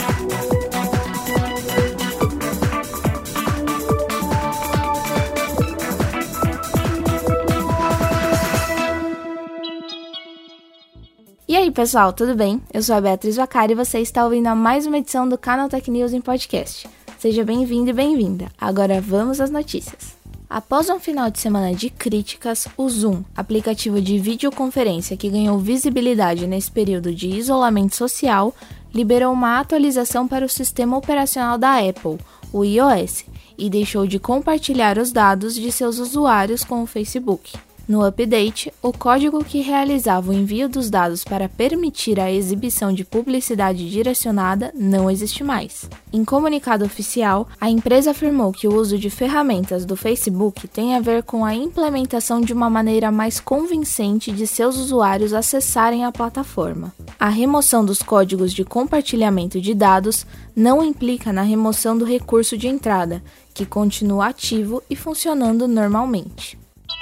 E aí, pessoal, tudo bem? Eu sou a Beatriz Vacari e você está ouvindo a mais uma edição do Canaltech News em podcast. Seja bem-vindo e bem-vinda. Agora vamos às notícias. Após um final de semana de críticas, o Zoom, aplicativo de videoconferência que ganhou visibilidade nesse período de isolamento social, liberou uma atualização para o sistema operacional da Apple, o iOS, e deixou de compartilhar os dados de seus usuários com o Facebook. No update, o código que realizava o envio dos dados para permitir a exibição de publicidade direcionada não existe mais. Em comunicado oficial, a empresa afirmou que o uso de ferramentas do Facebook tem a ver com a implementação de uma maneira mais convincente de seus usuários acessarem a plataforma. A remoção dos códigos de compartilhamento de dados não implica na remoção do recurso de entrada, que continua ativo e funcionando normalmente.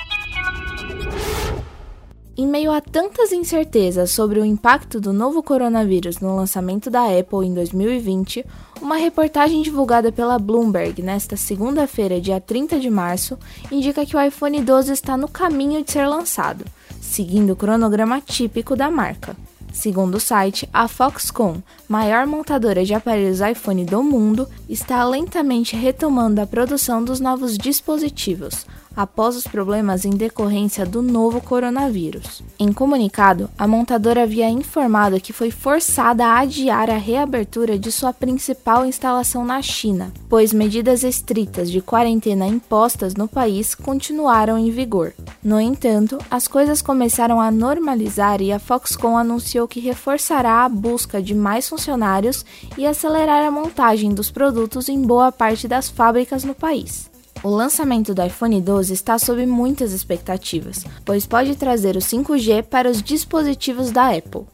Em meio a tantas incertezas sobre o impacto do novo coronavírus no lançamento da Apple em 2020, uma reportagem divulgada pela Bloomberg nesta segunda-feira, dia 30 de março, indica que o iPhone 12 está no caminho de ser lançado, seguindo o cronograma típico da marca. Segundo o site, a Foxconn, maior montadora de aparelhos iPhone do mundo, está lentamente retomando a produção dos novos dispositivos, após os problemas em decorrência do novo coronavírus. Em comunicado, a montadora havia informado que foi forçada a adiar a reabertura de sua principal instalação na China, pois medidas estritas de quarentena impostas no país continuaram em vigor. No entanto, as coisas começaram a normalizar e a Foxconn anunciou que reforçará a busca de mais funcionários e acelerar a montagem dos produtos em boa parte das fábricas no país. O lançamento do iPhone 12 está sob muitas expectativas, pois pode trazer o 5G para os dispositivos da Apple.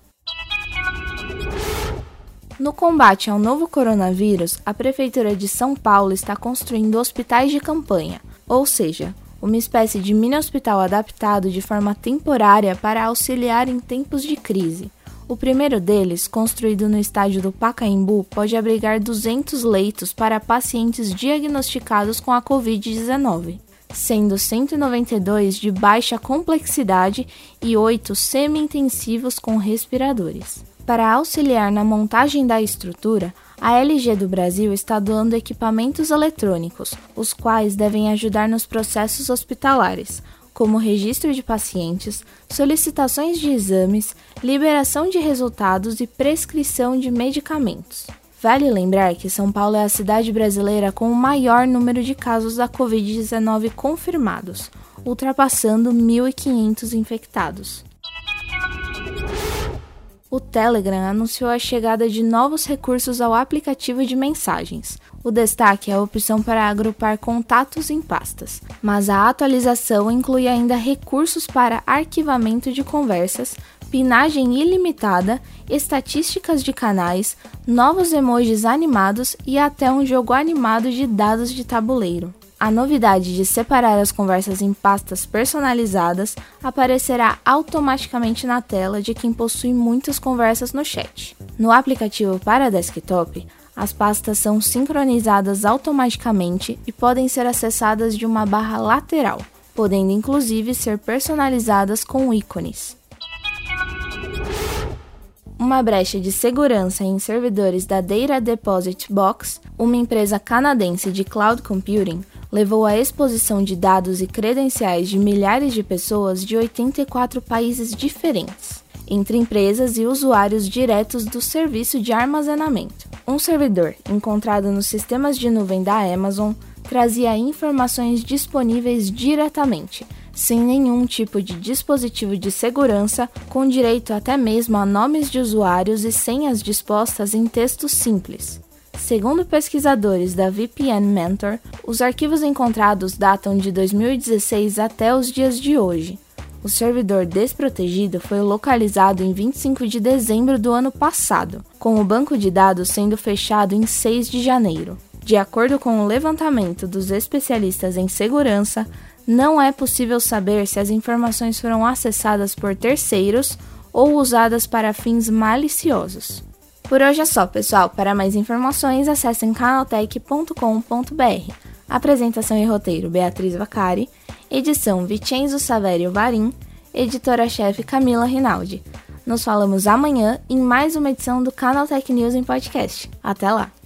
No combate ao novo coronavírus, a Prefeitura de São Paulo está construindo hospitais de campanha, ou seja, uma espécie de mini-hospital adaptado de forma temporária para auxiliar em tempos de crise. O primeiro deles, construído no estádio do Pacaembu, pode abrigar 200 leitos para pacientes diagnosticados com a Covid-19, sendo 192 de baixa complexidade e 8 semi-intensivos com respiradores. Para auxiliar na montagem da estrutura, a LG do Brasil está doando equipamentos eletrônicos, os quais devem ajudar nos processos hospitalares, como registro de pacientes, solicitações de exames, liberação de resultados e prescrição de medicamentos. Vale lembrar que São Paulo é a cidade brasileira com o maior número de casos da Covid-19 confirmados, ultrapassando 1.500 infectados. O Telegram anunciou a chegada de novos recursos ao aplicativo de mensagens. O destaque é a opção para agrupar contatos em pastas, mas a atualização inclui ainda recursos para arquivamento de conversas, pinagem ilimitada, estatísticas de canais, novos emojis animados e até um jogo animado de dados de tabuleiro. A novidade de separar as conversas em pastas personalizadas aparecerá automaticamente na tela de quem possui muitas conversas no chat. No aplicativo para desktop, as pastas são sincronizadas automaticamente e podem ser acessadas de uma barra lateral, podendo inclusive ser personalizadas com ícones. Uma brecha de segurança em servidores da Data Deposit Box, uma empresa canadense de cloud computing, levou à exposição de dados e credenciais de milhares de pessoas de 84 países diferentes, entre empresas e usuários diretos do serviço de armazenamento. Um servidor, encontrado nos sistemas de nuvem da Amazon, trazia informações disponíveis diretamente, sem nenhum tipo de dispositivo de segurança, com direito até mesmo a nomes de usuários e senhas dispostas em texto simples. Segundo pesquisadores da VPN Mentor, os arquivos encontrados datam de 2016 até os dias de hoje. O servidor desprotegido foi localizado em 25 de dezembro do ano passado, com o banco de dados sendo fechado em 6 de janeiro. De acordo com o levantamento dos especialistas em segurança, não é possível saber se as informações foram acessadas por terceiros ou usadas para fins maliciosos. Por hoje é só, pessoal. Para mais informações, acessem canaltech.com.br. Apresentação e roteiro, Beatriz Vacari. Edição, Vicenzo Saverio Varim. Editora-chefe, Camila Rinaldi. Nos falamos amanhã em mais uma edição do Canaltech News em podcast. Até lá!